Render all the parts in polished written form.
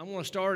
I'm going to start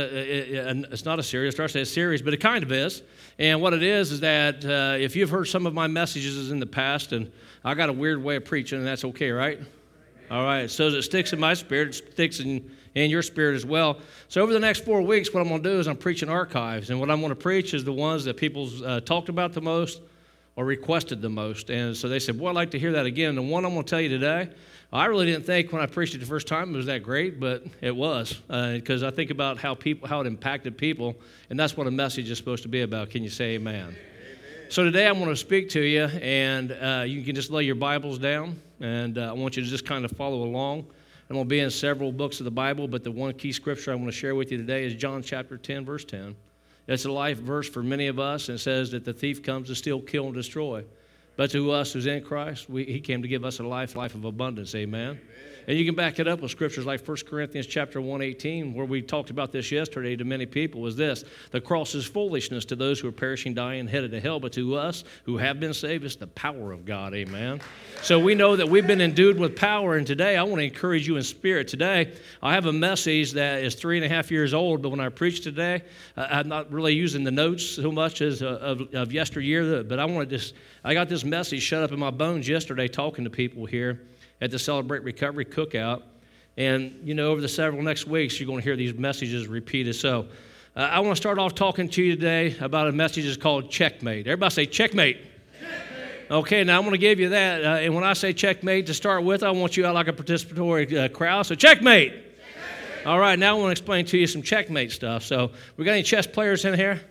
it's not a series, it starts as a series, but it kind of is. And what it is that if you've heard some of my messages in the past, and I got a weird way of preaching, and that's okay, right? All right, so as it sticks in my spirit, it sticks in your spirit as well. So over the next 4 weeks, what I'm going to do is I'm preaching archives, and what I'm going to preach is the ones that people talked about the most or requested the most. And so they said, boy, I'd like to hear that again. The one I'm going to tell you today, I really didn't think when I preached it the first time it was that great, but it was, because I think about how it impacted people, and that's what a message is supposed to be about. Can you say amen? Amen. So today I'm going to speak to you, and you can just lay your Bibles down, and I want you to just kind of follow along. I'm going to be in several books of the Bible, but the one key scripture I'm going to share with you today is John chapter 10, verse 10. It's a life verse for many of us, and it says that the thief comes to steal, kill, and destroy. But to us who's in Christ, he came to give us a life of abundance, amen? And you can back it up with scriptures like 1 Corinthians chapter 1:18, where we talked about this yesterday to many people, is this: the cross is foolishness to those who are perishing, dying, headed to hell, but to us who have been saved, it's the power of God, amen? So we know that we've been endued with power, and today I want to encourage you in spirit. Today, I have a message that is 3.5 years old, but when I preach today, I'm not really using the notes so much as of yesteryear, but I got this message shut up in my bones yesterday talking to people here at the Celebrate Recovery Cookout. And, over the several next weeks, you're going to hear these messages repeated. So I want to start off talking to you today about a message that's called Checkmate. Everybody say checkmate. Checkmate. Okay, now I'm going to give you that. And when I say checkmate to start with, I want you out like a participatory crowd. So checkmate. Checkmate. All right, now I want to explain to you some checkmate stuff. So we got any chess players in here?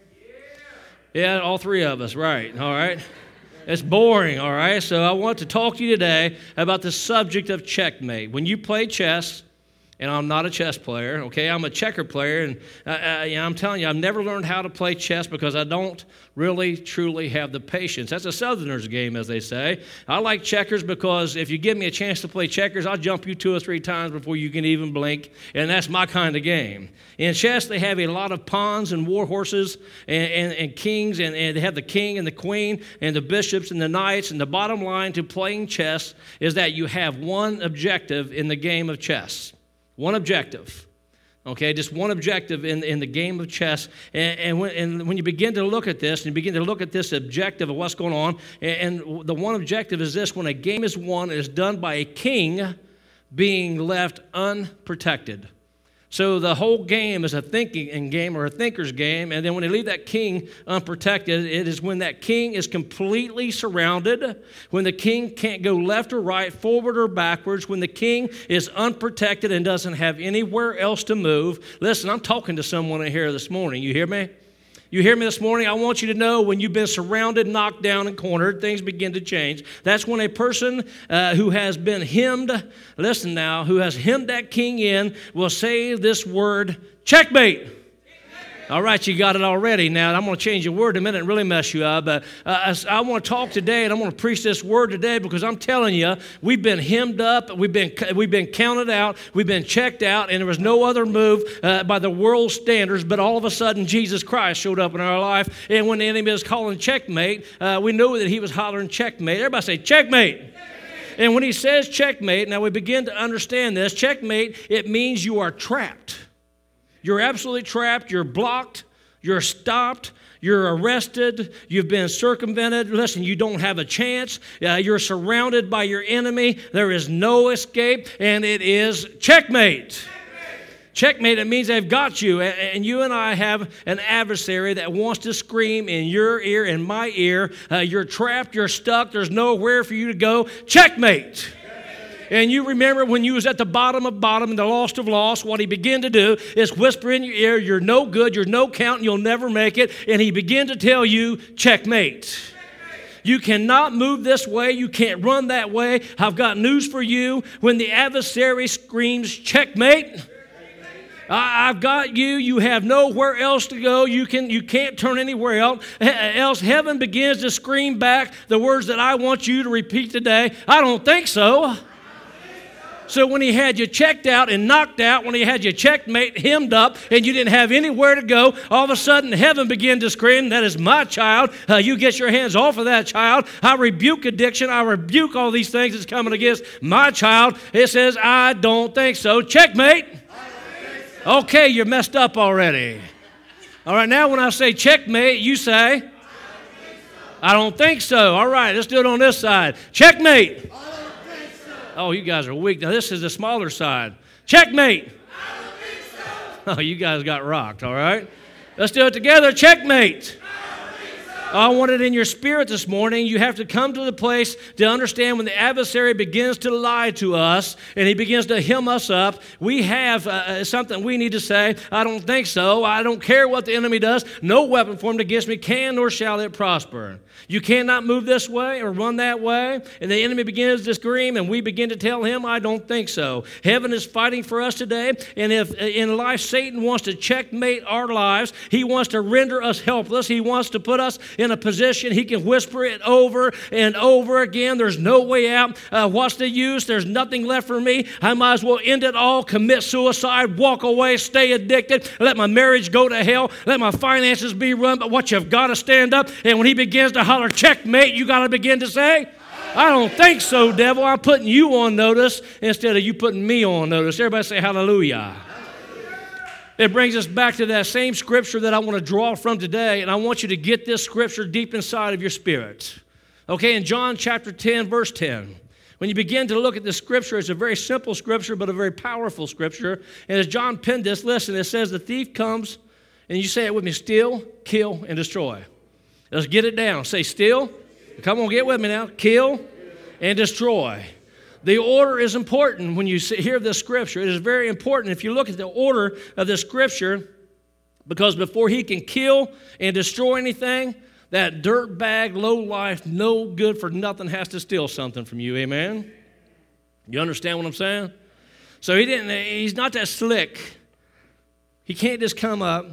Yeah, all three of us, right. All right. It's boring, all right? So I want to talk to you today about the subject of checkmate. When you play chess, and I'm not a chess player, okay? I'm a checker player, and I'm telling you, I've never learned how to play chess because I don't really, truly have the patience. That's a Southerner's game, as they say. I like checkers because if you give me a chance to play checkers, I'll jump you 2 or 3 times before you can even blink, and that's my kind of game. In chess, they have a lot of pawns and war horses and kings, and they have the king and the queen and the bishops and the knights, and the bottom line to playing chess is that you have one objective in the game of chess. One objective, okay, just one objective in the game of chess. And when you begin to look at this, and you begin to look at this objective of what's going on, and the one objective is this: when a game is won, it is done by a king being left unprotected. So the whole game is a thinking game or a thinker's game, and then when they leave that king unprotected, it is when that king is completely surrounded, when the king can't go left or right, forward or backwards, when the king is unprotected and doesn't have anywhere else to move. Listen, I'm talking to someone in here this morning. You hear me? You hear me this morning? I want you to know when you've been surrounded, knocked down, and cornered, things begin to change. That's when a person who has been hemmed, listen now, who has hemmed that king in will say this word, checkmate. All right, you got it already. Now, I'm going to change your word in a minute and really mess you up. But I want to talk today, and I'm going to preach this word today because I'm telling you, we've been hemmed up, we've been counted out, we've been checked out, and there was no other move by the world's standards. But all of a sudden, Jesus Christ showed up in our life, and when the enemy was calling checkmate, we knew that he was hollering checkmate. Everybody say checkmate. And when he says checkmate, now we begin to understand this. Checkmate, it means you are trapped. You're absolutely trapped, you're blocked, you're stopped, you're arrested, you've been circumvented. Listen, you don't have a chance. You're surrounded by your enemy. There is no escape, and it is checkmate. Checkmate, it means they've got you, and you and I have an adversary that wants to scream in your ear, in my ear, you're trapped, you're stuck, there's nowhere for you to go. Checkmate. And you remember when you was at the bottom of bottom and the lost of lost, what he began to do is whisper in your ear, you're no good, you're no count, and you'll never make it. And he began to tell you, checkmate. You cannot move this way. You can't run that way. I've got news for you. When the adversary screams, checkmate, I've got you. You have nowhere else to go. You can't turn anywhere else. Heaven begins to scream back the words that I want you to repeat today. I don't think so. So when he had you checked out and knocked out, when he had you checkmate, hemmed up, and you didn't have anywhere to go, all of a sudden heaven began to scream, that is my child. You get your hands off of that child. I rebuke addiction. I rebuke all these things that's coming against my child. It says, I don't think so. Checkmate. Okay, you're messed up already. All right, now when I say checkmate, you say, I don't think so. All right, let's do it on this side. Checkmate. I don't think so. Oh, you guys are weak. Now, this is the smaller side. Checkmate. I don't think so. Oh, you guys got rocked, all right? Let's do it together. Checkmate. I want it in your spirit this morning. You have to come to the place to understand when the adversary begins to lie to us and he begins to hem us up, we have something we need to say. I don't think so. I don't care what the enemy does. No weapon formed against me can nor shall it prosper. You cannot move this way or run that way. And the enemy begins to scream and we begin to tell him, I don't think so. Heaven is fighting for us today. And if in life Satan wants to checkmate our lives, he wants to render us helpless. He wants to put us in a position he can whisper it over and over again. There's no way out. What's the use? There's nothing left for me. I might as well end it all, commit suicide, walk away, stay addicted, let my marriage go to hell, let my finances be run. But what you've got to stand up, and when he begins to holler checkmate, you got to begin to say, I don't think so, devil. I'm putting you on notice instead of you putting me on notice. Everybody say hallelujah. It brings us back to that same scripture that I want to draw from today, and I want you to get this scripture deep inside of your spirit. Okay, in John chapter 10, verse 10, when you begin to look at the scripture, it's a very simple scripture, but a very powerful scripture. And as John penned this, listen, it says, the thief comes, and you say it with me, steal, kill, and destroy. Let's get it down. Say steal. Come on, get with me now. Kill and destroy. The order is important when you hear this scripture. It is very important if you look at the order of the scripture, because before he can kill and destroy anything, that dirtbag, low life, no good for nothing has to steal something from you. Amen? You understand what I'm saying? So he's not that slick. He can't just come up,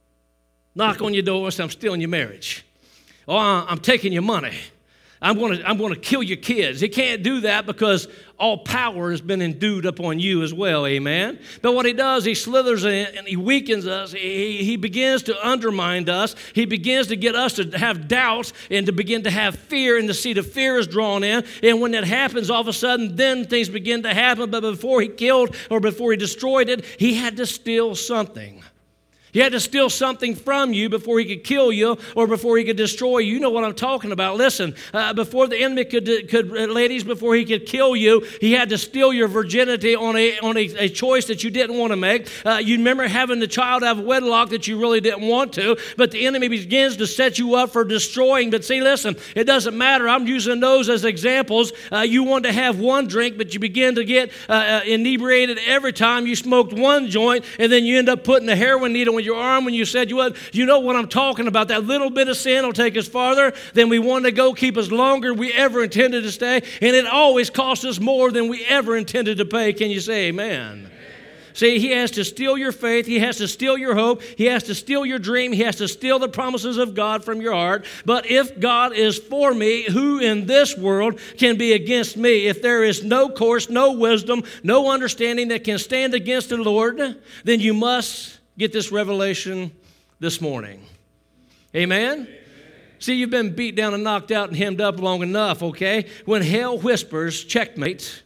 knock on your door and say, I'm stealing your marriage. Oh, I'm taking your money. I'm going to kill your kids. He can't do that because all power has been endued upon you as well, amen? But what he does, he slithers in and he weakens us. He begins to undermine us. He begins to get us to have doubts and to begin to have fear, and the seed of fear is drawn in. And when that happens, all of a sudden, then things begin to happen. But before he killed or before he destroyed it, he had to steal something. He had to steal something from you before he could kill you or before he could destroy you. You know what I'm talking about. Listen, before the enemy ladies, before he could kill you, he had to steal your virginity on a choice that you didn't want to make. You remember having the child out of wedlock that you really didn't want to, but the enemy begins to set you up for destroying. But see, listen, it doesn't matter. I'm using those as examples. You want to have one drink, but you begin to get inebriated every time you smoked one joint, and then you end up putting a heroin needle in your arm when you said you know what I'm talking about. That little bit of sin will take us farther than we want to go, keep us longer we ever intended to stay, and it always costs us more than we ever intended to pay. Can you say amen? See, he has to steal your faith. He has to steal your hope. He has to steal your dream. He has to steal the promises of God from your heart. But if God is for me, who in this world can be against me? If there is no course, no wisdom, no understanding that can stand against the Lord, then you must get this revelation this morning. Amen? See, you've been beat down and knocked out and hemmed up long enough, okay? When hell whispers, checkmate.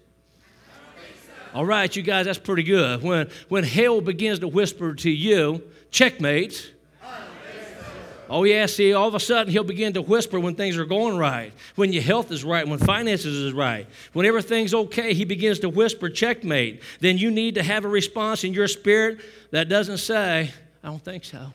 All right, you guys, that's pretty good. When hell begins to whisper to you, checkmate. Oh, yeah, see, all of a sudden he'll begin to whisper when things are going right, when your health is right, when finances is right. When everything's okay, he begins to whisper, checkmate. Then you need to have a response in your spirit that doesn't say, I don't think so.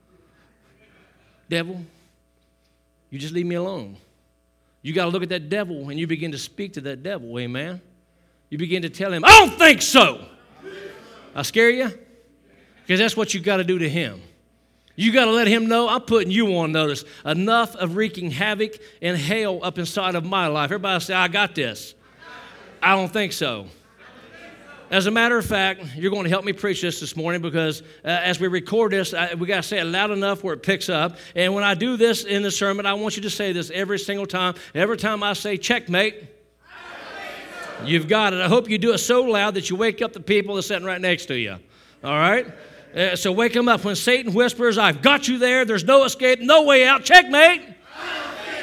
Devil, you just leave me alone. You got to look at that devil and you begin to speak to that devil, amen? You begin to tell him, I don't think so. I scare you? Because that's what you got to do to him. You got to let him know, I'm putting you on notice. Enough of wreaking havoc and hell up inside of my life. Everybody say, I got this. I don't think so. As a matter of fact, you're going to help me preach this morning because as we record this, we got to say it loud enough where it picks up. And when I do this in the sermon, I want you to say this every single time. Every time I say checkmate, you've got it. I hope you do it so loud that you wake up the people that's sitting right next to you. All right? So wake them up. When Satan whispers, I've got you there, there's no escape, no way out, checkmate.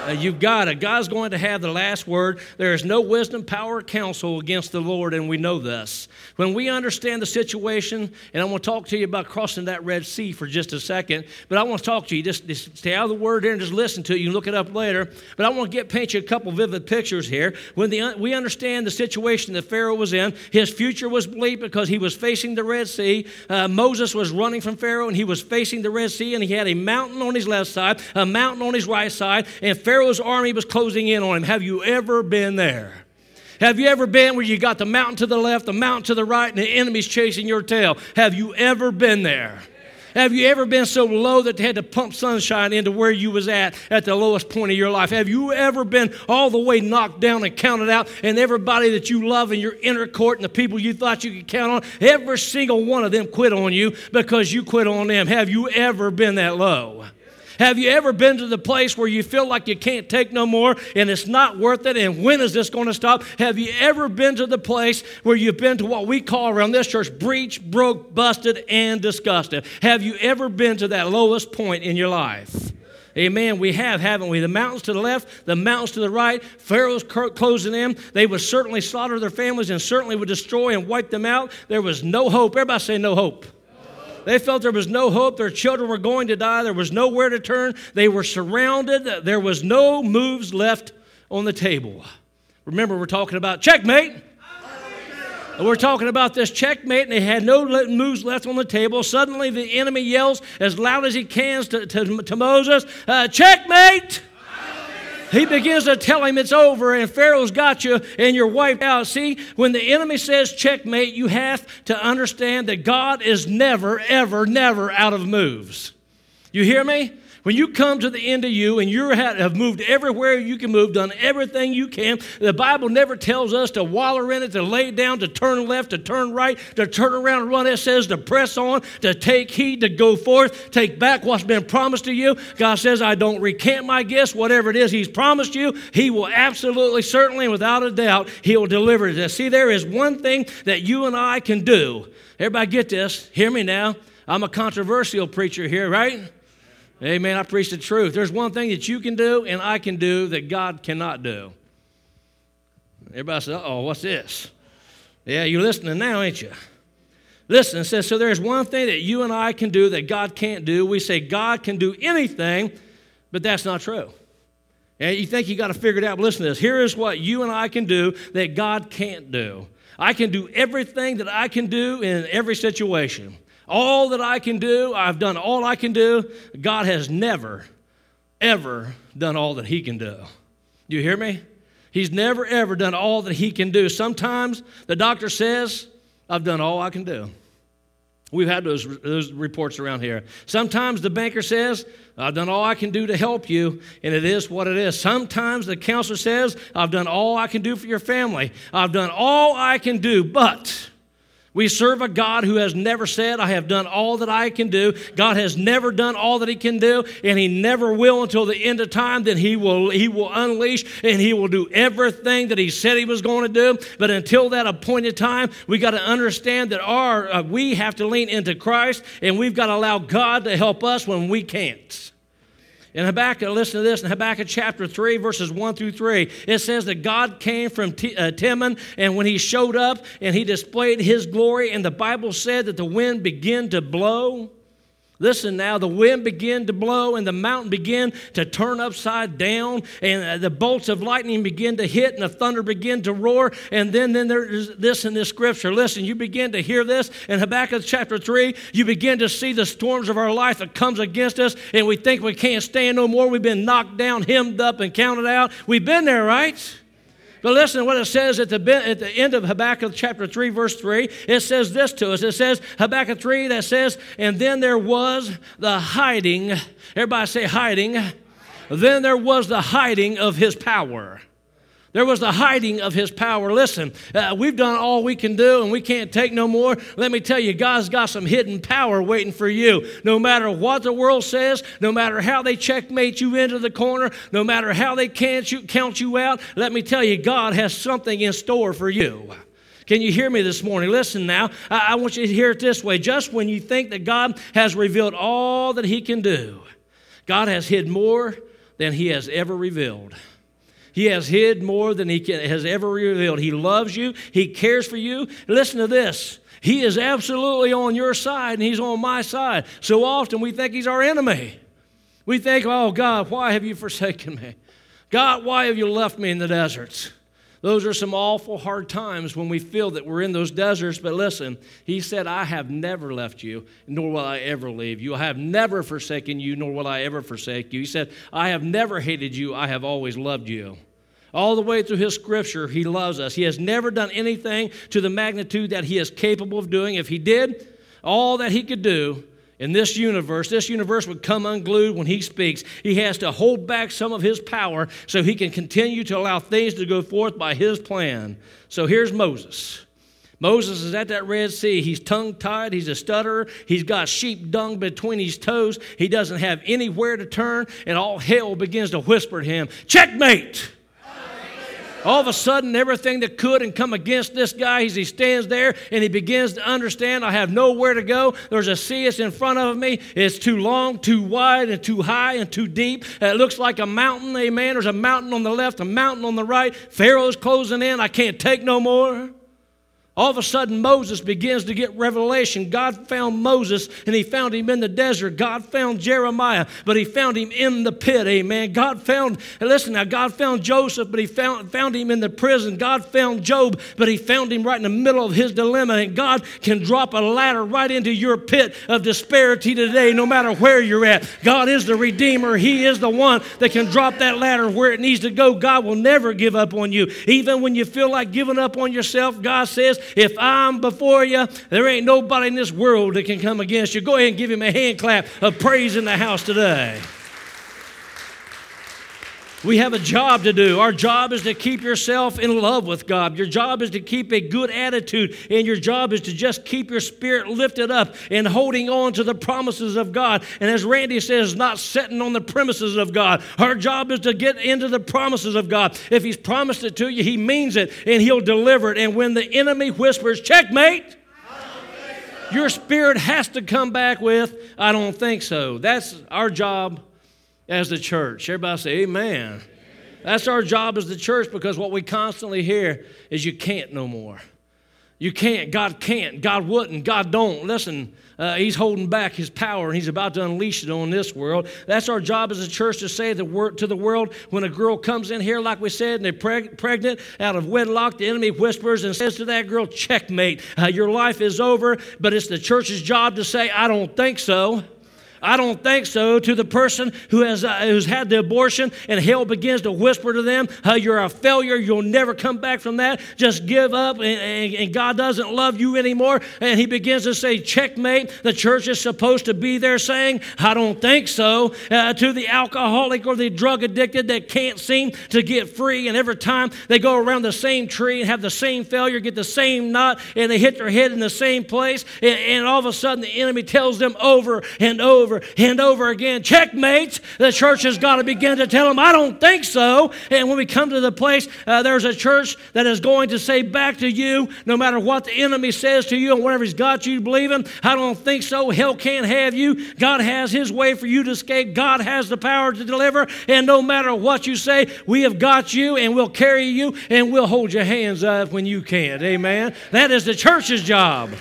You've got it. God's going to have the last word. There is no wisdom, power, or counsel against the Lord, and we know this. When we understand the situation, and I want to talk to you about crossing that Red Sea for just a second, but I want to talk to you. Just stay out of the Word there and just listen to it. You can look it up later. But I want to paint you a couple vivid pictures here. When we understand the situation that Pharaoh was in, his future was bleak because he was facing the Red Sea. Moses was running from Pharaoh, and he was facing the Red Sea, and he had a mountain on his left side, a mountain on his right side, and Pharaoh's army was closing in on him. Have you ever been there? Have you ever been where you got the mountain to the left, the mountain to the right, and the enemy's chasing your tail? Have you ever been there? Have you ever been so low that they had to pump sunshine into where you was at the lowest point of your life? Have you ever been all the way knocked down and counted out, and everybody that you love in your inner court and the people you thought you could count on, every single one of them quit on you because you quit on them? Have you ever been that low? Have you ever been to the place where you feel like you can't take no more and it's not worth it, and when is this going to stop? Have you ever been to the place where you've been to what we call around this church breached, broke, busted, and disgusted? Have you ever been to that lowest point in your life? Amen. We have, haven't we? The mountains to the left, the mountains to the right, Pharaoh's closing in. They would certainly slaughter their families and certainly would destroy and wipe them out. There was no hope. Everybody say no hope. They felt there was no hope. Their children were going to die. There was nowhere to turn. They were surrounded. There was no moves left on the table. Remember, we're talking about checkmate. We're talking about this checkmate, and they had no moves left on the table. Suddenly, the enemy yells as loud as he can to Moses, checkmate! He begins to tell him it's over and Pharaoh's got you and you're wiped out. See, when the enemy says checkmate, you have to understand that God is never, ever, never out of moves. You hear me? When you come to the end of you and you have moved everywhere you can move, done everything you can, the Bible never tells us to waller in it, to lay down, to turn left, to turn right, to turn around and run. It says to press on, to take heed, to go forth, take back what's been promised to you. God says, I don't recant my gifts. Whatever it is He's promised you, He will absolutely, certainly, and without a doubt, He will deliver it. See, there is one thing that you and I can do. Everybody get this. Hear me now. I'm a controversial preacher here, right? Amen. I preach the truth. There's one thing that you can do and I can do that God cannot do. Everybody says, uh-oh, what's this? Yeah, you're listening now, ain't you? Listen, it says, so there's one thing that you and I can do that God can't do. We say God can do anything, but that's not true. And you think you got to figure it out, but listen to this. Here is what you and I can do that God can't do. I can do everything that I can do in every situation. All that I can do, I've done all I can do. God has never, ever done all that He can do. Do you hear me? He's never, ever done all that He can do. Sometimes the doctor says, I've done all I can do. We've had those reports around here. Sometimes the banker says, I've done all I can do to help you, and it is what it is. Sometimes the counselor says, I've done all I can do for your family. I've done all I can do, but we serve a God who has never said, I have done all that I can do. God has never done all that He can do, and He never will until the end of time. Then He will unleash, and He will do everything that He said He was going to do. But until that appointed time, we got to understand that we have to lean into Christ, and we've got to allow God to help us when we can't. In Habakkuk, listen to this, in Habakkuk chapter 3, verses 1 through 3, it says that God came from Teman, and when He showed up and He displayed His glory, and the Bible said that the wind began to blow. Listen now, the wind began to blow and the mountain began to turn upside down, and the bolts of lightning began to hit and the thunder began to roar. And then there's this in this scripture. Listen, you begin to hear this in Habakkuk chapter 3. You begin to see the storms of our life that comes against us, and we think we can't stand no more. We've been knocked down, hemmed up, and counted out. We've been there, right? But listen to what it says at the end of Habakkuk chapter 3, verse 3. It says this to us. It says, Habakkuk 3, that says, and then there was the hiding. Everybody say hiding. Then there was the hiding of His power. There was the hiding of His power. Listen, we've done all we can do and we can't take no more. Let me tell you, God's got some hidden power waiting for you. No matter what the world says, no matter how they checkmate you into the corner, no matter how they count you out, let me tell you, God has something in store for you. Can you hear me this morning? Listen now, I want you to hear it this way. Just when you think that God has revealed all that He can do, God has hid more than he has ever revealed. He has hid more than he has ever revealed. He loves you. He cares for you. Listen to this. He is absolutely on your side, and he's on my side. So often we think he's our enemy. We think, oh, God, why have you forsaken me? God, why have you left me in the deserts? Those are some awful hard times when we feel that we're in those deserts. But listen, he said, I have never left you, nor will I ever leave you. I have never forsaken you, nor will I ever forsake you. He said, I have never hated you. I have always loved you. All the way through his scripture, he loves us. He has never done anything to the magnitude that he is capable of doing. If he did, all that he could do in this universe would come unglued when he speaks. He has to hold back some of his power so he can continue to allow things to go forth by his plan. So here's Moses. Moses is at that Red Sea. He's tongue-tied. He's a stutterer. He's got sheep dung between his toes. He doesn't have anywhere to turn, and all hell begins to whisper to him, checkmate! All of a sudden, everything that could and come against this guy, as he stands there and he begins to understand, I have nowhere to go. There's a sea that's in front of me. It's too long, too wide, and too high, and too deep. It looks like a mountain, amen. There's a mountain on the left, a mountain on the right. Pharaoh's closing in. I can't take no more. All of a sudden, Moses begins to get revelation. God found Moses, and he found him in the desert. God found Jeremiah, but he found him in the pit, amen. God found Joseph, but he found him in the prison. God found Job, but he found him right in the middle of his dilemma. And God can drop a ladder right into your pit of disparity today, no matter where you're at. God is the Redeemer. He is the one that can drop that ladder where it needs to go. God will never give up on you. Even when you feel like giving up on yourself, God says, if I'm before you, there ain't nobody in this world that can come against you. Go ahead and give him a hand clap of praise in the house today. We have a job to do. Our job is to keep yourself in love with God. Your job is to keep a good attitude, and your job is to just keep your spirit lifted up and holding on to the promises of God. And as Randy says, not sitting on the premises of God. Our job is to get into the promises of God. If he's promised it to you, he means it, and he'll deliver it. And when the enemy whispers, checkmate, your spirit has to come back with, I don't think so. That's our job as the church. Everybody say amen. That's our job as the church, because what we constantly hear is you can't no more. You can't. God can't. God wouldn't. God don't. Listen, he's holding back his power, and he's about to unleash it on this world. That's our job as a church, to say the word to the world. When a girl comes in here, like we said, and they're pregnant out of wedlock, the enemy whispers and says to that girl, checkmate. Your life is over. But it's the church's job to say, I don't think so. I don't think so. To the person who's had the abortion, and hell begins to whisper to them, you're a failure. You'll never come back from that. Just give up, and God doesn't love you anymore. And he begins to say, checkmate. The church is supposed to be there saying, I don't think so. To the alcoholic or the drug addicted that can't seem to get free, and every time they go around the same tree and have the same failure, get the same knot, and they hit their head in the same place, and all of a sudden the enemy tells them over and over and over again, checkmate. The church has got to begin to tell them, I don't think so. And when we come to the place, there's a church that is going to say back to you, no matter what the enemy says to you and whatever he's got you believing, I don't think so. Hell can't have you. God has his way for you to escape. God has the power to deliver. And no matter what you say, we have got you, and we'll carry you, and we'll hold your hands up when you can't. Amen. That is the church's job.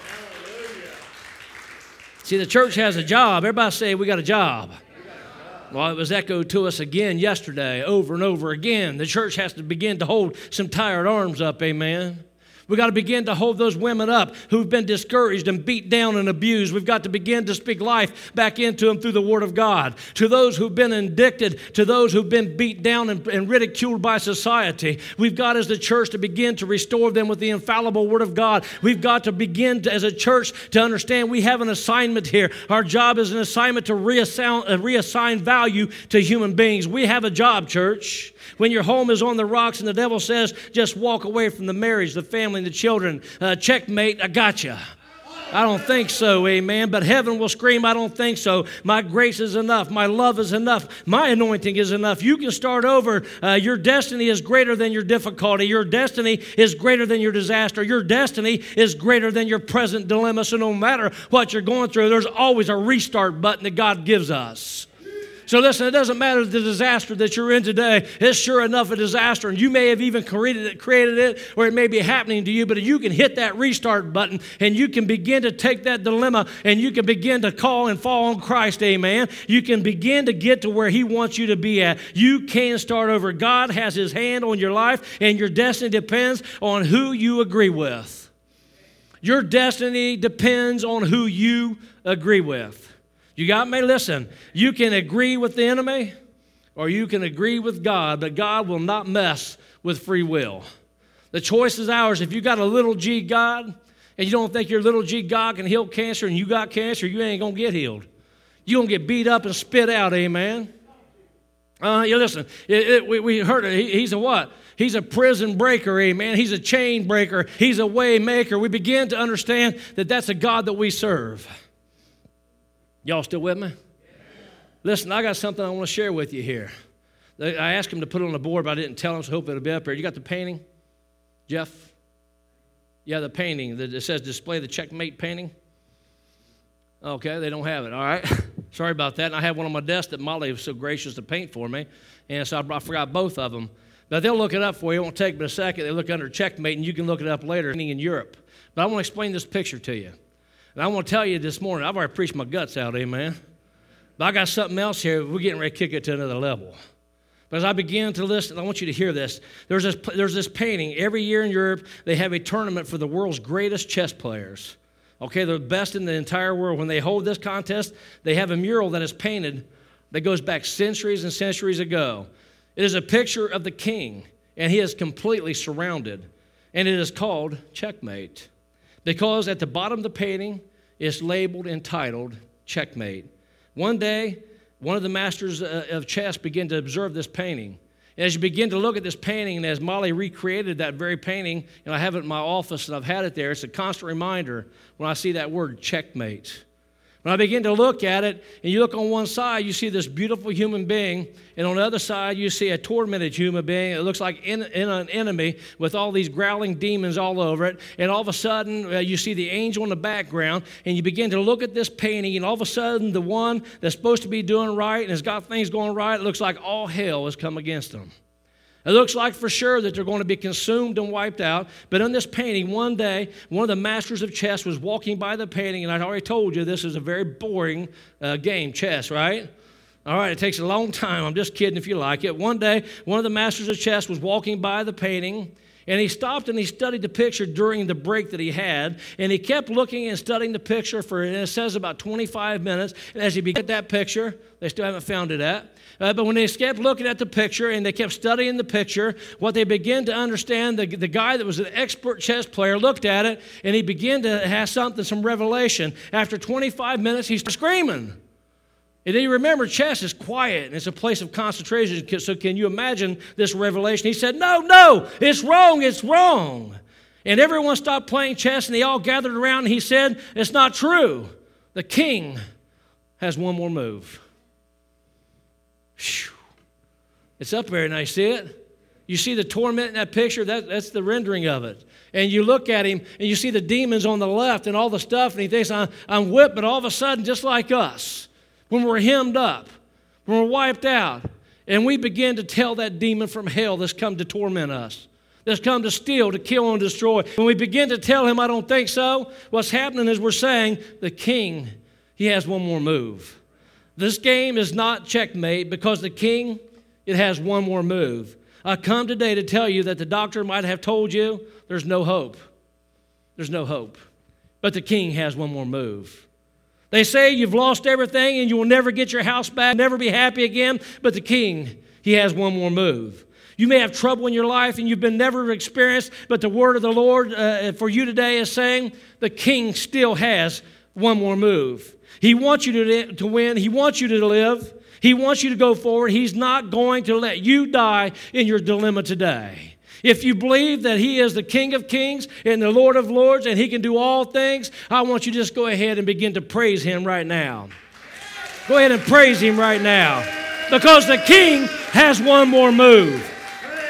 See, the church has a job. Everybody say, we got a job. Well, it was echoed to us again yesterday, over and over again. The church has to begin to hold some tired arms up, amen. We've got to begin to hold those women up who've been discouraged and beat down and abused. We've got to begin to speak life back into them through the Word of God. To those who've been addicted, to those who've been beat down and ridiculed by society, we've got as the church to begin to restore them with the infallible Word of God. We've got to begin to, as a church, to understand we have an assignment here. Our job is an assignment to reassign value to human beings. We have a job, church. When your home is on the rocks and the devil says, just walk away from the marriage, the family, and the children, checkmate, I got you. I don't think so, amen. But heaven will scream, I don't think so. My grace is enough. My love is enough. My anointing is enough. You can start over. Your destiny is greater than your difficulty. Your destiny is greater than your disaster. Your destiny is greater than your present dilemma. So no matter what you're going through, there's always a restart button that God gives us. So listen, it doesn't matter the disaster that you're in today. It's sure enough a disaster, and you may have even created it, or it may be happening to you, but you can hit that restart button, and you can begin to take that dilemma, and you can begin to call and fall on Christ, amen. You can begin to get to where He wants you to be at. You can start over. God has His hand on your life, and your destiny depends on who you agree with. Your destiny depends on who you agree with. You got me? Listen, you can agree with the enemy or you can agree with God, but God will not mess with free will. The choice is ours. If you got a little g God and you don't think your little g God can heal cancer and you got cancer, you ain't going to get healed. You're going to get beat up and spit out, amen? Listen, we heard it. He's a what? He's a prison breaker, amen? He's a chain breaker. He's a way maker. We begin to understand that that's a God that we serve. Y'all still with me? Listen, I got something I want to share with you here. I asked him to put it on the board, but I didn't tell him, so I hope it'll be up here. You got the painting, Jeff? Yeah, the painting. It says display the checkmate painting. Okay, they don't have it. All right. Sorry about that. And I have one on my desk that Molly was so gracious to paint for me, and so I forgot both of them. But they'll look it up for you. It won't take but a second. They look under checkmate, and you can look it up later in Europe. But I want to explain this picture to you. And I want to tell you this morning, I've already preached my guts out, amen. But I got something else here. We're getting ready to kick it to another level. But as I begin to listen, I want you to hear this. There's this painting. Every year in Europe, they have a tournament for the world's greatest chess players. Okay, they're the best in the entire world. When they hold this contest, they have a mural that is painted that goes back centuries and centuries ago. It is a picture of the king, and he is completely surrounded. And it is called Checkmate. Because at the bottom of the painting, it's labeled entitled Checkmate. One day, one of the masters of chess began to observe this painting. And as you begin to look at this painting, and as Molly recreated that very painting, and I have it in my office and I've had it there, it's a constant reminder when I see that word checkmate. When I begin to look at it, and you look on one side, you see this beautiful human being, and on the other side, you see a tormented human being. It looks like an enemy with all these growling demons all over it, and all of a sudden, you see the angel in the background, and you begin to look at this painting, and all of a sudden, the one that's supposed to be doing right and has got things going right, it looks like all hell has come against them. It looks like for sure that they're going to be consumed and wiped out. But in this painting, one day, one of the masters of chess was walking by the painting, and I already told you this is a very boring game, chess, right? All right, it takes a long time. I'm just kidding if you like it. One day, one of the masters of chess was walking by the painting, and he stopped and he studied the picture during the break that he had, and he kept looking and studying the picture for, and it says about 25 minutes. And as he began that picture, they still haven't found it at. But when they kept looking at the picture and they kept studying the picture, what they began to understand, the guy that was an expert chess player looked at it, and he began to have some revelation. After 25 minutes, he's screaming. And then you remember, chess is quiet, and it's a place of concentration. So can you imagine this revelation? He said, no, it's wrong, it's wrong. And everyone stopped playing chess, and they all gathered around, and he said, it's not true. The king has one more move. Whew. It's up there, and I see it. You see the torment in that picture? That's the rendering of it. And you look at him, and you see the demons on the left and all the stuff, and he thinks, I'm whipped, but all of a sudden, just like us, when we're hemmed up, when we're wiped out, and we begin to tell that demon from hell that's come to torment us, that's come to steal, to kill, and destroy. When we begin to tell him, I don't think so, what's happening is we're saying, the king, he has one more move. This game is not checkmate because the king, it has one more move. I come today to tell you that the doctor might have told you there's no hope. There's no hope. But the king has one more move. They say you've lost everything and you will never get your house back, never be happy again. But the king, he has one more move. You may have trouble in your life and you've been never experienced, but the word of the Lord for you today is saying the king still has one more move. He wants you to win. He wants you to live. He wants you to go forward. He's not going to let you die in your dilemma today. If you believe that He is the King of Kings and the Lord of Lords and He can do all things, I want you to just go ahead and begin to praise Him right now. Go ahead and praise Him right now. Because the King has one more move.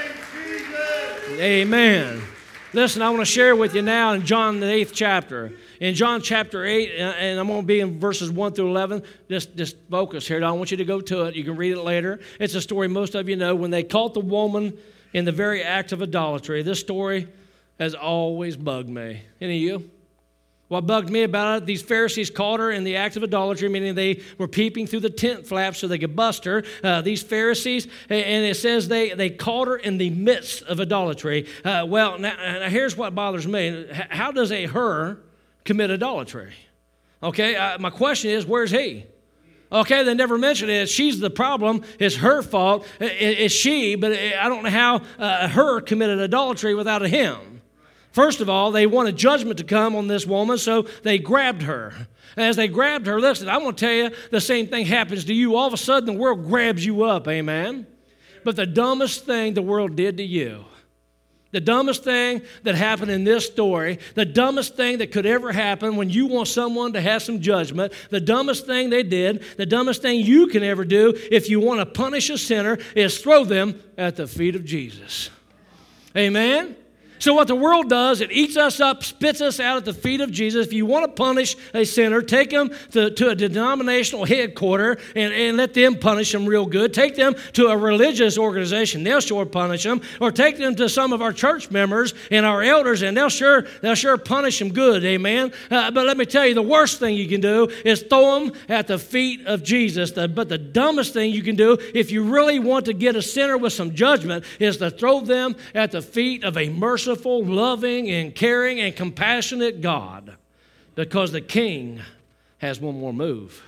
Amen. Listen, I want to share with you now in John the 8th chapter. In John chapter 8, and I'm going to be in verses 1 through 11, just focus here. I don't want you to go to it. You can read it later. It's a story most of you know. When they caught the woman in the very act of idolatry, this story has always bugged me. Any of you? What bugged me about it, these Pharisees caught her in the act of idolatry, meaning they were peeping through the tent flaps so they could bust her. These Pharisees, and it says they caught her in the midst of idolatry. Now here's what bothers me. How does a her commit idolatry? Okay, my question is, where's he? Okay, they never mention it. She's the problem. It's her fault. It's she, but I don't know how her committed adultery without a him. First of all, they wanted judgment to come on this woman, so they grabbed her. And as they grabbed her, listen, I want to tell you, the same thing happens to you. All of a sudden, the world grabs you up, amen? But the dumbest thing the world did to you, the dumbest thing that happened in this story, the dumbest thing that could ever happen when you want someone to have some judgment, the dumbest thing they did, the dumbest thing you can ever do if you want to punish a sinner is throw them at the feet of Jesus. Amen? So what the world does, it eats us up, spits us out at the feet of Jesus. If you want to punish a sinner, take them to a denominational headquarters and let them punish them real good. Take them to a religious organization. They'll sure punish them. Or take them to some of our church members and our elders, and they'll sure punish them good. Amen? But let me tell you, the worst thing you can do is throw them at the feet of Jesus. But the dumbest thing you can do, if you really want to get a sinner with some judgment, is to throw them at the feet of a merciful, loving, and caring, and compassionate God, because the King has one more move.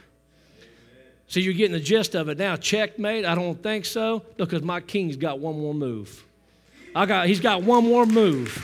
So you're getting the gist of it now. Checkmate? I don't think so, because my King's got one more move. He's got one more move.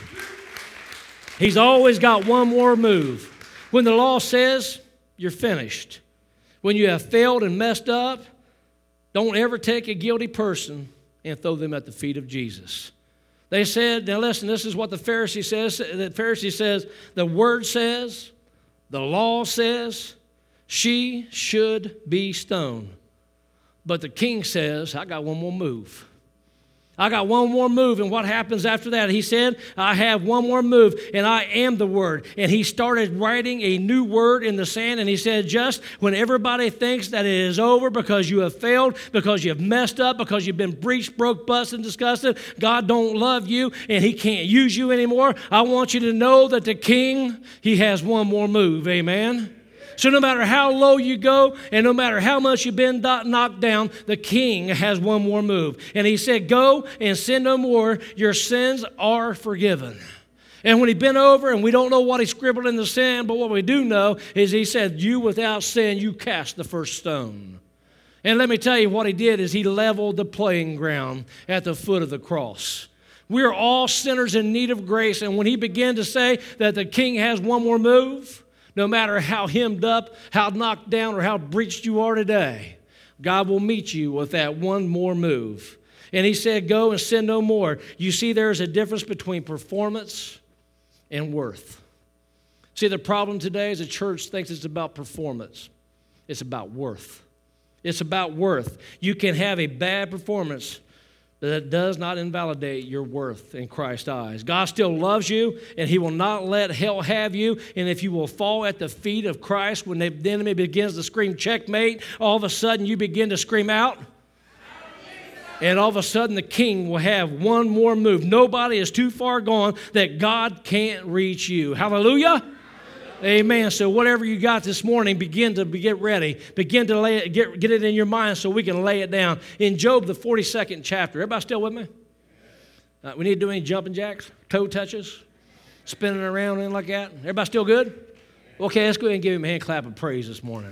He's always got one more move. When the law says you're finished, when you have failed and messed up, don't ever take a guilty person and throw them at the feet of Jesus. They said, now listen, this is what the Pharisee says. The Pharisee says, the word says, the law says, she should be stoned. But the King says, I got one more move. I got one more move, and what happens after that? He said, I have one more move, and I am the Word. And he started writing a new word in the sand, and he said, just when everybody thinks that it is over because you have failed, because you have messed up, because you've been breached, broke, busted, and disgusted, God don't love you, and he can't use you anymore, I want you to know that the King, he has one more move. Amen? So no matter how low you go and no matter how much you've been knocked down, the King has one more move. And he said, go and sin no more. Your sins are forgiven. And when he bent over, and we don't know what he scribbled in the sand, but what we do know is he said, you without sin, you cast the first stone. And let me tell you what he did is he leveled the playing ground at the foot of the cross. We are all sinners in need of grace. And when he began to say that the King has one more move, no matter how hemmed up, how knocked down, or how breached you are today, God will meet you with that one more move. And he said, go and sin no more. You see, there's a difference between performance and worth. See, the problem today is the church thinks it's about performance. It's about worth. It's about worth. You can have a bad performance, but that does not invalidate your worth in Christ's eyes. God still loves you, and he will not let hell have you. And if you will fall at the feet of Christ when the enemy begins to scream checkmate, all of a sudden you begin to scream out. And all of a sudden the King will have one more move. Nobody is too far gone that God can't reach you. Hallelujah. Amen. So whatever you got this morning, begin to get ready. Begin to lay it, get it in your mind so we can lay it down. In Job, the 42nd chapter. Everybody still with me? We need to do any jumping jacks, toe touches, spinning around and like that. Everybody still good? Okay, let's go ahead and give him a hand clap of praise this morning.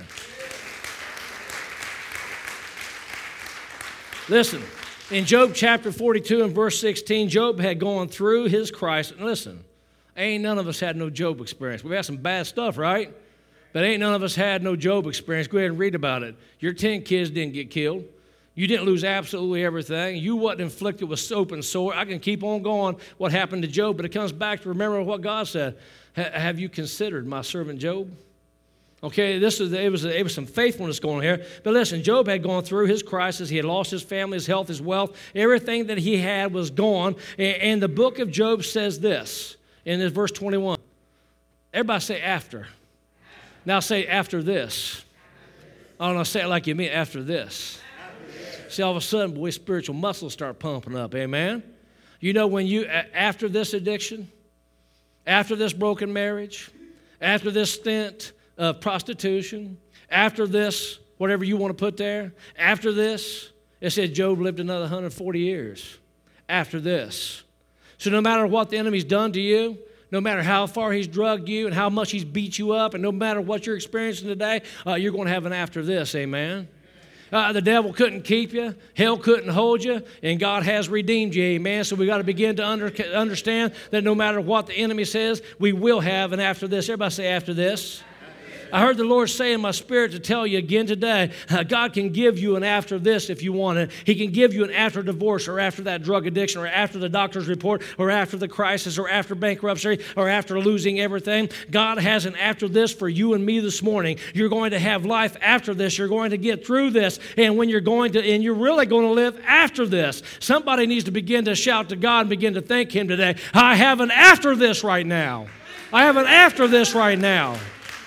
Listen, in Job chapter 42 and verse 16, Job had gone through his crisis. And listen, ain't none of us had no Job experience. We've had some bad stuff, right? But ain't none of us had no Job experience. Go ahead and read about it. Your 10 kids didn't get killed. You didn't lose absolutely everything. You wasn't inflicted with open sore. I can keep on going what happened to Job, but it comes back to remember what God said. Have you considered my servant Job? Okay, it was some faithfulness going on here. But listen, Job had gone through his crisis. He had lost his family, his health, his wealth. Everything that he had was gone. And the book of Job says this in verse 21. Everybody say after. Now say after this. I don't know, say it like you mean after this. See, all of a sudden, boy, spiritual muscles start pumping up, amen? You know, when you, after this addiction, after this broken marriage, after this stint of prostitution, after this, whatever you want to put there, after this, it said Job lived another 140 years after this. So no matter what the enemy's done to you, no matter how far he's drugged you and how much he's beat you up, and no matter what you're experiencing today, you're going to have an after this, amen? The devil couldn't keep you. Hell couldn't hold you. And God has redeemed you, amen? So we got to begin to understand that no matter what the enemy says, we will have an after this. Everybody say after this. I heard the Lord say in my spirit to tell you again today, God can give you an after this if you want it. He can give you an after divorce or after that drug addiction or after the doctor's report or after the crisis or after bankruptcy or after losing everything. God has an after this for you and me this morning. You're going to have life after this. You're going to get through this. And when you're you're really going to live after this. Somebody needs to begin to shout to God and begin to thank Him today. I have an after this right now. I have an after this right now.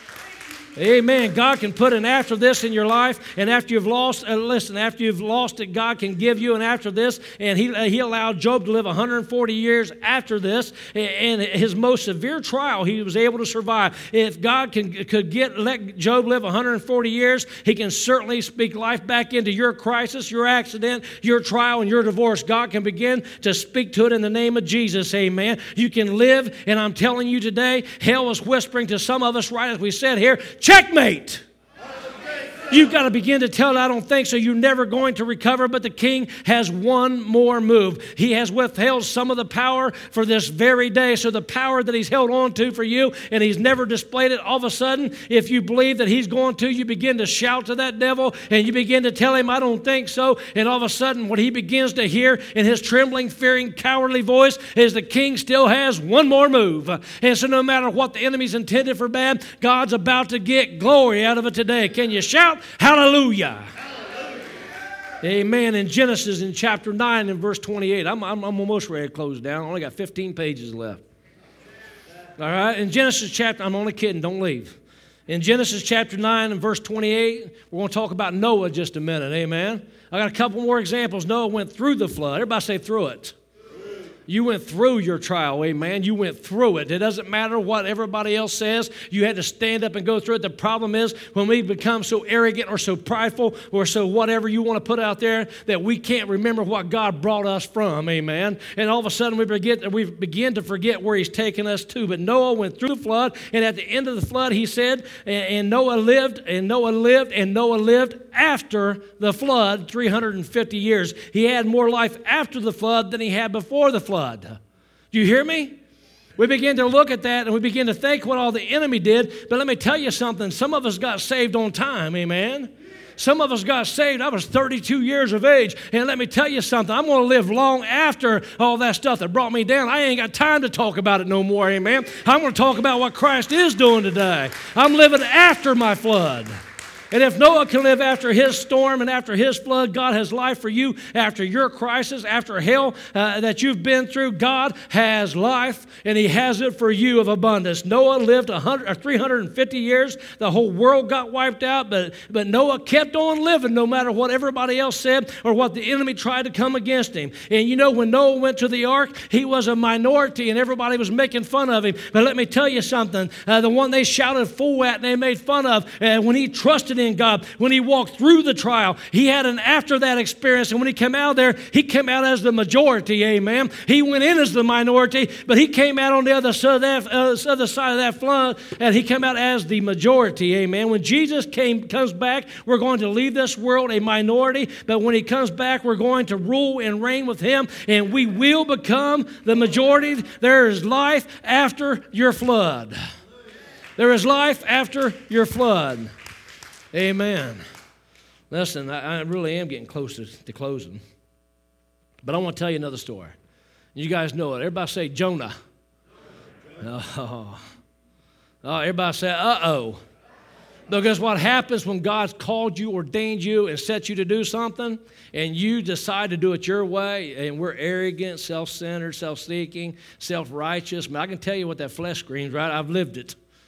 Amen. God can put an after this in your life, and after you've lost, after you've lost it, God can give you an after this, and He allowed Job to live 140 years after this, and his most severe trial He was able to survive. If God could let Job live 140 years, He can certainly speak life back into your crisis, your accident, your trial, and your divorce. God can begin to speak to it in the name of Jesus. Amen. You can live, and I'm telling you today, hell is whispering to some of us right as we said here, checkmate. You've got to begin to tell it, I don't think so. You're never going to recover, but the king has one more move. He has withheld some of the power for this very day. So the power that he's held on to for you, and he's never displayed it, all of a sudden, if you believe that he's going to, you begin to shout to that devil, and you begin to tell him, I don't think so. And all of a sudden, what he begins to hear in his trembling, fearing, cowardly voice is the king still has one more move. And so no matter what the enemy's intended for bad, God's about to get glory out of it today. Can you shout? Hallelujah. Hallelujah. Amen. In Genesis in chapter 9 and verse 28. I'm almost ready to close down. I only got 15 pages left. All right. In Genesis chapter, I'm only kidding. Don't leave. In Genesis chapter 9 and verse 28, we're going to talk about Noah just a minute. Amen. I got a couple more examples. Noah went through the flood. Everybody say through it. You went through your trial, amen. You went through it. It doesn't matter what everybody else says. You had to stand up and go through it. The problem is when we become so arrogant or so prideful or so whatever you want to put out there that we can't remember what God brought us from, amen. And all of a sudden we begin to forget where He's taken us to. But Noah went through the flood, and at the end of the flood, he said, and Noah lived, and Noah lived, and Noah lived after the flood 350 years. He had more life after the flood than he had before the flood. Do you hear me? We begin to look at that and we begin to think what all the enemy did. But let me tell you something. Some of us got saved on time, amen? Some of us got saved. I was 32 years of age. And let me tell you something. I'm going to live long after all that stuff that brought me down. I ain't got time to talk about it no more, amen? I'm going to talk about what Christ is doing today. I'm living after my flood. And if Noah can live after his storm and after his flood, God has life for you after your crisis, after hell that you've been through. God has life, and He has it for you of abundance. Noah lived 350 years. The whole world got wiped out, but Noah kept on living no matter what everybody else said or what the enemy tried to come against him. And you know, when Noah went to the ark, he was a minority, and everybody was making fun of him. But let me tell you something. The one they shouted fool at and they made fun of, when he trusted in God, when he walked through the trial, he had an after that experience, and when he came out there, he came out as the majority, amen. He went in as the minority, but he came out on the other side of that flood, and he came out as the majority, amen. When Jesus comes back, we're going to leave this world a minority, but when He comes back, we're going to rule and reign with Him, and we will become the majority. There is life after your flood. There is life after your flood. Amen. Listen, I really am getting close to closing. But I want to tell you another story. You guys know it. Everybody say Jonah. Oh, everybody say uh-oh. Because what happens when God's called you, ordained you, and set you to do something, and you decide to do it your way, and we're arrogant, self-centered, self-seeking, self-righteous. I can tell you what that flesh screams, right? I've lived it.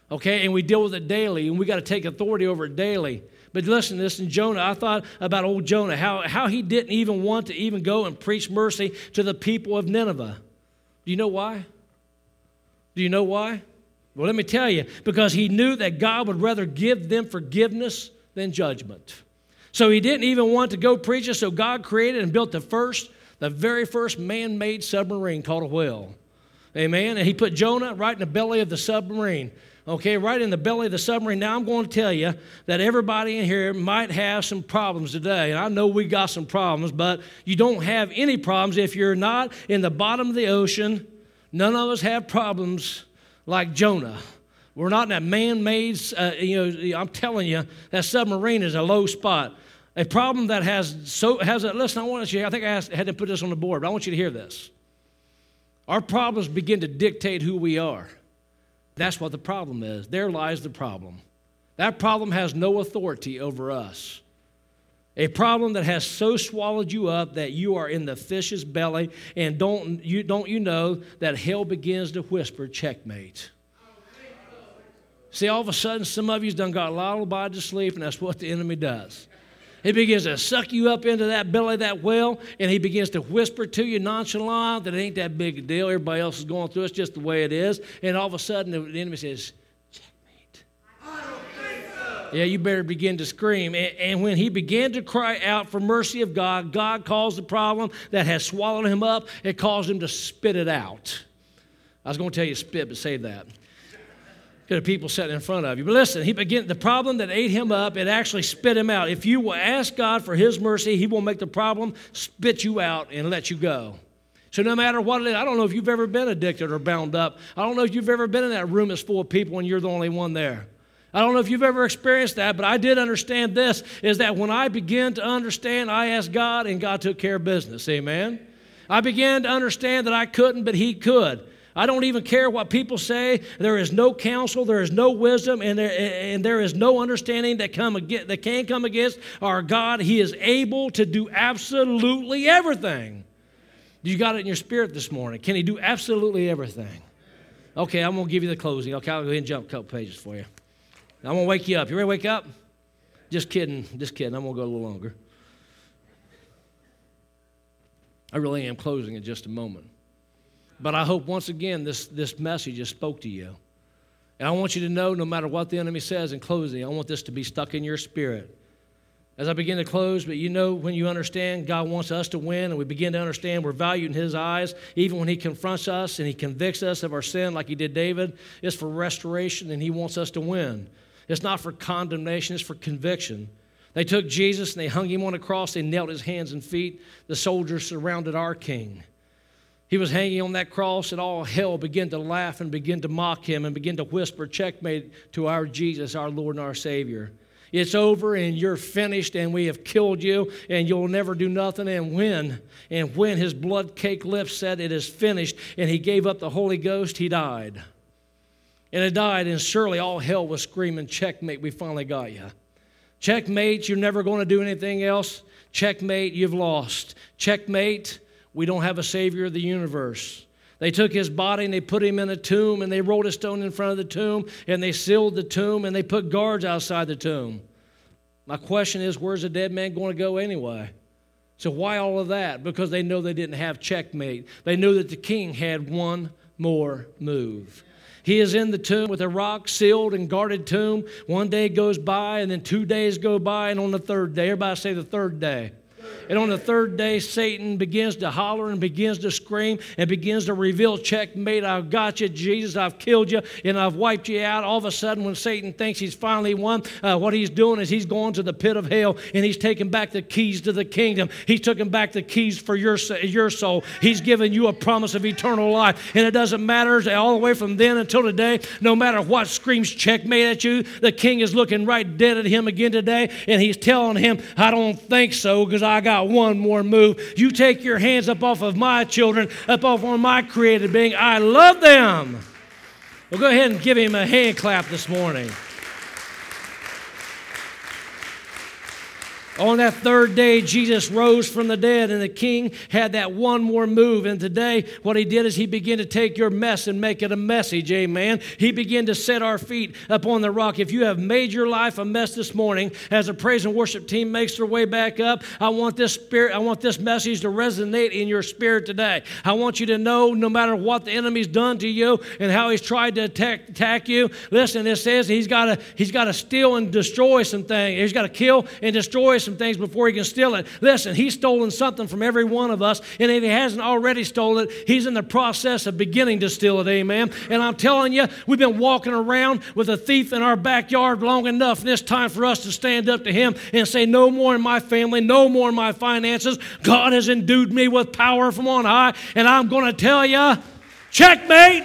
Okay, and we deal with it daily, and we got to take authority over it daily. But listen to this in Jonah. I thought about old Jonah, how he didn't even want to even go and preach mercy to the people of Nineveh. Do you know why? Do you know why? Well, let me tell you, because he knew that God would rather give them forgiveness than judgment. So he didn't even want to go preach it, so God created and built the very first man-made submarine called a whale. Amen? And he put Jonah right in the belly of the submarine. Okay, right in the belly of the submarine. Now I'm going to tell you that everybody in here might have some problems today. And I know we got some problems, but you don't have any problems if you're not in the bottom of the ocean. None of us have problems like Jonah. We're not in that man-made, I'm telling you, that submarine is a low spot. A problem that listen, I think I had to put this on the board, but I want you to hear this. Our problems begin to dictate who we are. That's what the problem is. There lies the problem. That problem has no authority over us. A problem that has so swallowed you up that you are in the fish's belly, and don't you know that hell begins to whisper, checkmate. See, all of a sudden, some of you's done got lullabied to sleep, and that's what the enemy does. He begins to suck you up into that belly of that whale, and he begins to whisper to you nonchalant that it ain't that big a deal. Everybody else is going through it. It's just the way it is. And all of a sudden, the enemy says, checkmate. I don't think so. Yeah, you better begin to scream. And when he began to cry out for mercy of God, God caused the problem that has swallowed him up. It caused him to spit it out. I was going to tell you spit, but save that. Because people sitting in front of you. But listen, the problem that ate him up, it actually spit him out. If you will ask God for his mercy, he will make the problem spit you out and let you go. So no matter what it is, I don't know if you've ever been addicted or bound up. I don't know if you've ever been in that room that's full of people and you're the only one there. I don't know if you've ever experienced that, but I did understand this, is that when I began to understand, I asked God and God took care of business. Amen? I began to understand that I couldn't, but he could. I don't even care what people say. There is no counsel, there is no wisdom, and there is no understanding that can come against our God. He is able to do absolutely everything. You got it in your spirit this morning. Can he do absolutely everything? Okay, I'm going to give you the closing. Okay, I'll go ahead and jump a couple pages for you. I'm going to wake you up. You ready to wake up? Just kidding. I'm going to go a little longer. I really am closing in just a moment. But I hope once again this message just spoke to you. And I want you to know, no matter what the enemy says in closing, I want this to be stuck in your spirit. As I begin to close, but you know, when you understand God wants us to win, and we begin to understand we're valued in his eyes, even when he confronts us and he convicts us of our sin like he did David, it's for restoration and he wants us to win. It's not for condemnation, it's for conviction. They took Jesus and they hung him on a cross, they nailed his hands and feet. The soldiers surrounded our king. He was hanging on that cross, and all hell began to laugh and begin to mock him and begin to whisper, checkmate to our Jesus, our Lord and our Savior. It's over, and you're finished, and we have killed you, and you'll never do nothing. And when his blood-caked lips said it is finished, and he gave up the Holy Ghost, he died. And it died, and surely all hell was screaming, checkmate, we finally got you. Checkmate, you're never going to do anything else. Checkmate, you've lost. Checkmate, we don't have a Savior of the universe. They took his body and they put him in a tomb, and they rolled a stone in front of the tomb, and they sealed the tomb, and they put guards outside the tomb. My question is, where's the dead man going to go anyway? So why all of that? Because they know they didn't have checkmate. They knew that the king had one more move. He is in the tomb with a rock sealed and guarded tomb. One day goes by, and then 2 days go by, and on the third day, everybody say the third day. And on the third day, Satan begins to holler and begins to scream and begins to reveal, checkmate, I've got you, Jesus, I've killed you, and I've wiped you out. All of a sudden, when Satan thinks he's finally won, what he's doing is he's going to the pit of hell, and he's taking back the keys to the kingdom. He's taking back the keys for your soul. He's given you a promise of eternal life, and it doesn't matter all the way from then until today. No matter what screams checkmate at you, the king is looking right dead at him again today, and he's telling him, I don't think so, because I got one more move. You take your hands up off of my children, up off of my created being. I love them. Well, go ahead and give him a hand clap this morning. On that third day, Jesus rose from the dead, and the king had that one more move. And today, what he did is he began to take your mess and make it a message, amen. He began to set our feet upon the rock. If you have made your life a mess this morning, as the praise and worship team makes their way back up, I want this message to resonate in your spirit today. I want you to know, no matter what the enemy's done to you and how he's tried to attack you, listen, it says he's got to steal and destroy some things. He's got to kill and destroy some things before he can steal it. Listen, he's stolen something from every one of us, and if he hasn't already stolen it, he's in the process of beginning to steal it, amen. And I'm telling you, we've been walking around with a thief in our backyard long enough, and it's time for us to stand up to him and say, no more in my family, no more in my finances. God has endued me with power from on high, and I'm going to tell you, checkmate.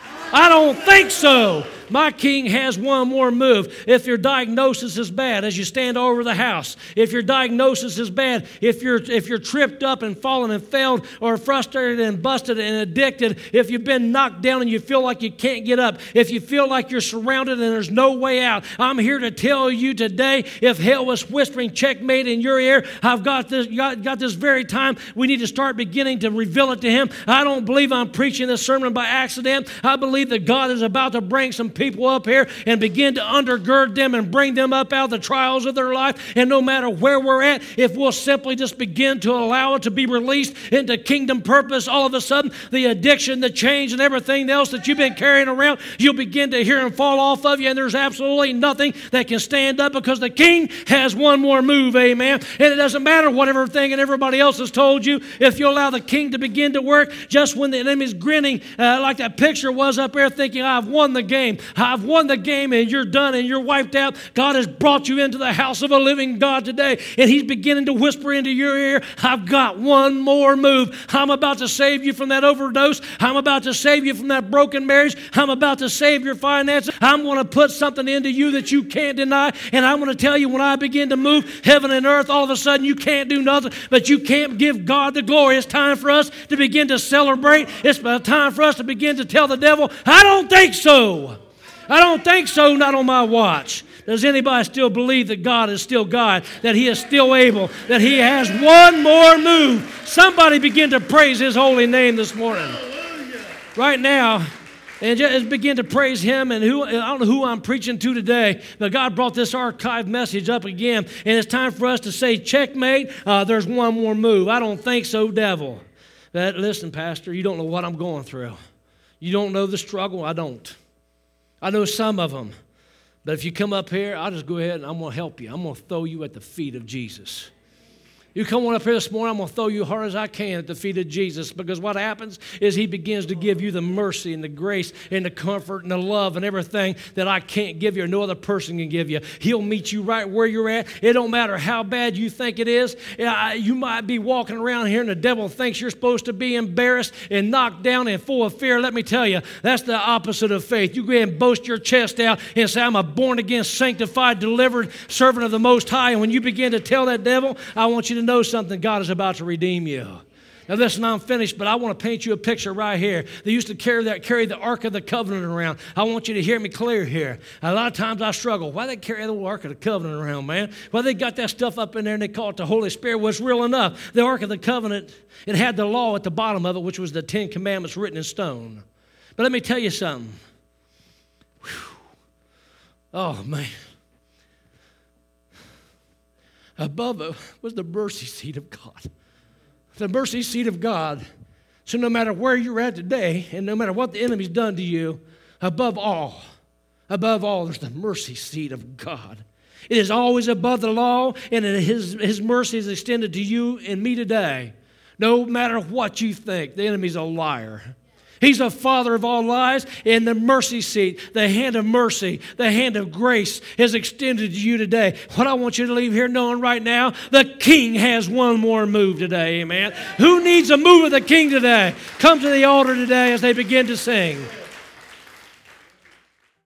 I don't think so. My king has one more move. If your diagnosis is bad as you stand over the house, if your diagnosis is bad, if you're tripped up and fallen and failed or frustrated and busted and addicted, if you've been knocked down and you feel like you can't get up, if you feel like you're surrounded and there's no way out, I'm here to tell you today, if hell was whispering checkmate in your ear, I've got this very time. We need to start beginning to reveal it to him. I don't believe I'm preaching this sermon by accident. I believe that God is about to bring some people up here and begin to undergird them and bring them up out of the trials of their life. And no matter where we're at, if we'll simply just begin to allow it to be released into kingdom purpose, all of a sudden the addiction, the change, and everything else that you've been carrying around, you'll begin to hear them fall off of you, and there's absolutely nothing that can stand up because the king has one more move, amen. And it doesn't matter what everything and everybody else has told you. If you allow the king to begin to work, just when the enemy's grinning like that picture was up there thinking, I've won the game, I've won the game, and you're done and you're wiped out. God has brought you into the house of a living God today, and he's beginning to whisper into your ear, I've got one more move. I'm about to save you from that overdose. I'm about to save you from that broken marriage. I'm about to save your finances. I'm going to put something into you that you can't deny, and I'm going to tell you, when I begin to move heaven and earth, all of a sudden you can't do nothing, but you can't give God the glory. It's time for us to begin to celebrate. It's time for us to begin to tell the devil, I don't think so. I don't think so, not on my watch. Does anybody still believe that God is still God, that he is still able, that he has one more move? Somebody begin to praise his holy name this morning. Right now, and just begin to praise him. And I don't know who I'm preaching to today, but God brought this archived message up again, and it's time for us to say, checkmate, there's one more move. I don't think so, devil. Listen, Pastor, you don't know what I'm going through. You don't know the struggle. I don't. I know some of them. But if you come up here, I'll just go ahead and I'm going to help you. I'm going to throw you at the feet of Jesus. You come on up here this morning, I'm going to throw you as hard as I can at the feet of Jesus, because what happens is he begins to give you the mercy and the grace and the comfort and the love and everything that I can't give you or no other person can give you. He'll meet you right where you're at. It don't matter how bad you think it is. You might be walking around here and the devil thinks you're supposed to be embarrassed and knocked down and full of fear. Let me tell you, that's the opposite of faith. You go ahead and boast your chest out and say, I'm a born-again, sanctified, delivered servant of the Most High. And when you begin to tell that devil, I want you to know something, God is about to redeem you. Now listen, I'm finished, but I want to paint you a picture right here. They used to carry the Ark of the Covenant around. I want you to hear me clear here. A lot of times I struggle. Why they carry the Ark of the Covenant around, man? Well, they got that stuff up in there and they call it the Holy Spirit. Well, it's real enough. The Ark of the Covenant, it had the law at the bottom of it, which was the 10 Commandments written in stone. But let me tell you something. Whew. Oh, man. Above it was the mercy seat of God. The mercy seat of God. So no matter where you're at today, and no matter what the enemy's done to you, above all, there's the mercy seat of God. It is always above the law, and his mercy is extended to you and me today. No matter what you think, the enemy's a liar. He's the father of all lies, and the mercy seat, the hand of mercy, the hand of grace is extended to you today. What I want you to leave here knowing right now, the king has one more move today, amen. Who needs a move of the king today? Come to the altar today as they begin to sing.